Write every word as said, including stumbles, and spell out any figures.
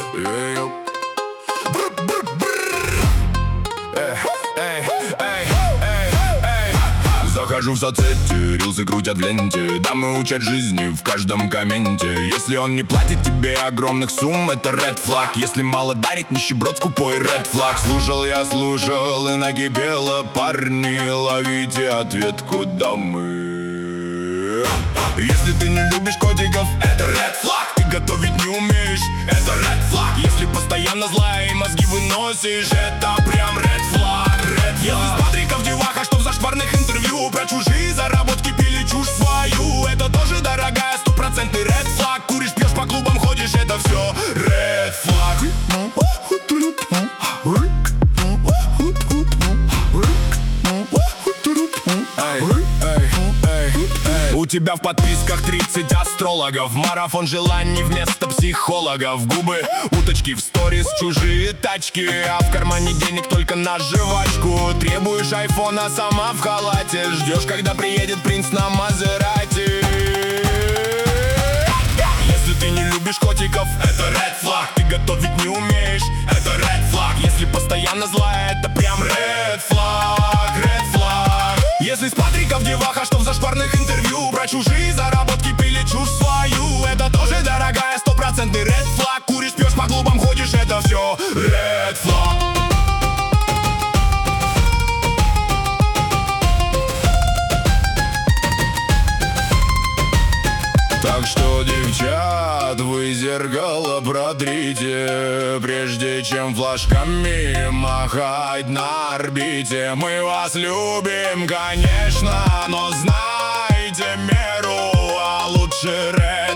Эй-йоу. Захожу в соцсети, рилсы крутят в ленте. Дамы учат жизни в каждом комменте. Если он не платит тебе огромных сумм, это red flag. Если мало дарит, нищеброд скупой red flag. Слушал я, слушал, и накипело. Парни, ловите ответку, дамы. Если ты не любишь котиков, это red flag. Ты готовить не умеешь, это red flag. Если постоянно злая и мозги выносишь, это прям red flag, red flag. Если с Патриков деваха, что в зашкварных интервью про чужие заработки пили чушь свою, это тоже дорогая, стопроцентный red flag. Куришь, пьешь, по клубам ходишь, это все red flag. У тебя в подписках тридцать астрологов, марафон желаний вместо психологов. Губы, уточки в сторис, чужие тачки, а в кармане денег только на жвачку. Требуешь айфона, сама в халате, ждешь, когда приедет принц на Мазерати. Если ты не любишь котиков, это red flag. Ты готовить не умеешь, это red flag. Если постоянно злая, это прям red flag, red flag. Если с Патриков деваха, что в зашкварных интервью про чужие заработки пили чушь свою, это тоже дорогая, стопроцентный red flag. Куришь, пьешь, по клубам ходишь, это все red flag. Так что, девчат, вы зеркало протрите, прежде чем флажками махать на орбите. Мы вас любим, конечно, но знайте меру, а лучше red.